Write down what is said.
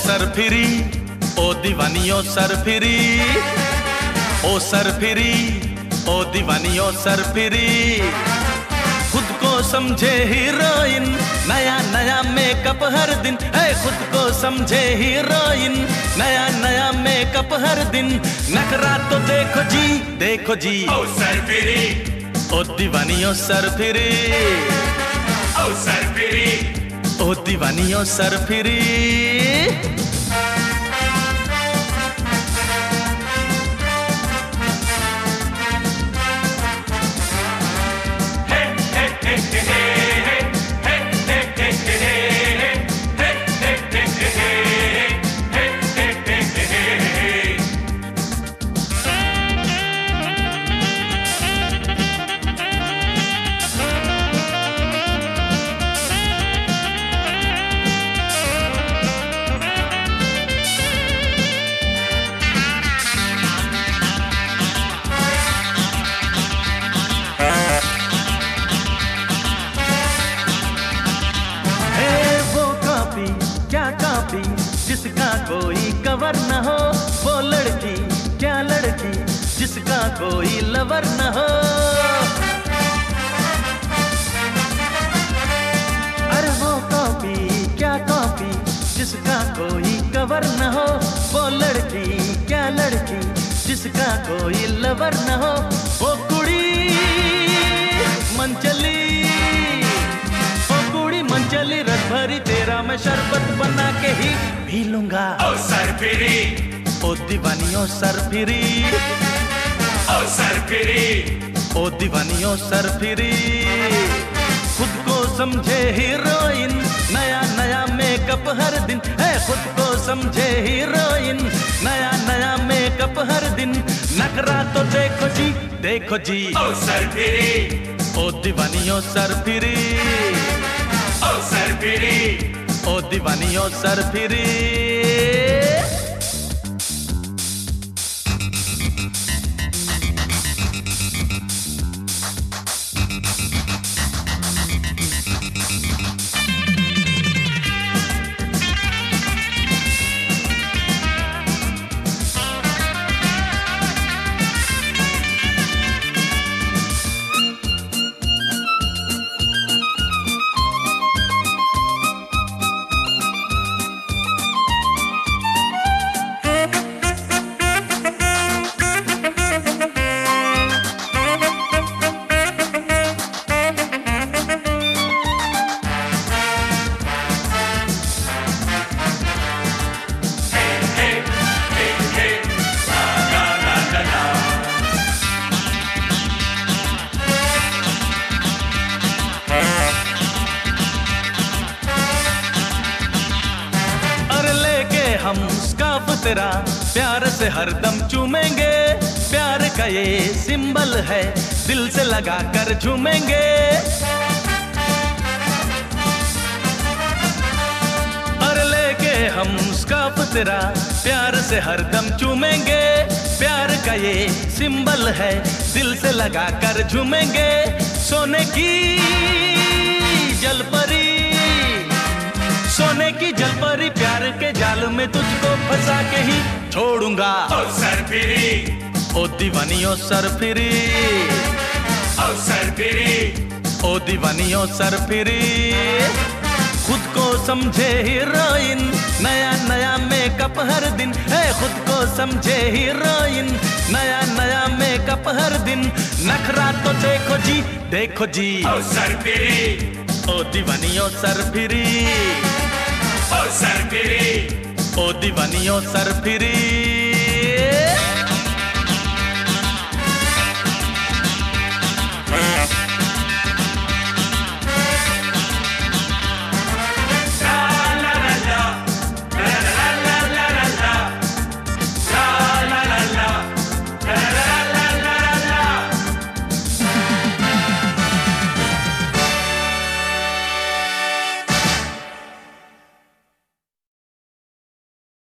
सरफिरी, ओ दीवानियों सरफिरी, ओ सरफिरी, ओ दीवानियों सरफिरी। खुद को समझे हीरोइन, नया नया मेकअप हर दिन है। खुद को समझे हीरोइन, नया नया मेकअप हर दिन। नखरा तो देखो जी, देखो जी, ओ सरफिरी, ओ दीवानियों सरफिरी, ओ सरफिरी, ओ दीवानियों सरफिरी। जिसका कोई कवर न हो, वो लड़की क्या लड़की जिसका कोई लवर न हो। अरे वो कॉपी क्या कॉपी जिसका कोई कवर न हो, वो लड़की क्या लड़की जिसका कोई लवर न हो। वो कुड़ी मनचली, चली रस भरी तेरा मैं शरबत बना के ही पी लूंगा। ओ सरफिरी, ओ दीवानियों सरफिरी, ओ सरफिरी, ओ दीवानियों सरफिरी। खुद को समझे हीरोइन, नया नया मेकअप हर दिन है। खुद को समझे हीरोइन, नया नया मेकअप हर दिन। नखरा तो देखो जी, देखो जी, ओ सरफिरी, ओ दीवानियों सरफिरी, ओ सरफिरी, ओ दीवानियों सरफिरी। हम स्कार्फ तेरा प्यार से हरदम चूमेंगे। प्यार का ये सिंबल है, दिल से लगा कर झूमेंगे। और लेके हम स्कार्फ तेरा प्यार से हरदम चूमेंगे। प्यार का ये सिंबल है, दिल से लगा कर झूमेंगे। सोने की जलपरी, सोने की जलपरी, प्यार के जाल में तुझको फंसा के ही छोड़ूंगा। ओ सरफिरी, ओ दीवानियों सरफिरी, ओ सरफिरी, ओ दीवानियों सरफिरी। खुद को समझे हीरोइन, नया नया मेकअप हर दिन है। खुद को समझे हीरोइन, नया नया मेकअप हर दिन। नखरा तो देखो जी, देखो जी, ओ सरफिरी, ओ दीवानियों सरफिरी, ओ सरफिरी, ओ दीवानियों सरफिरी।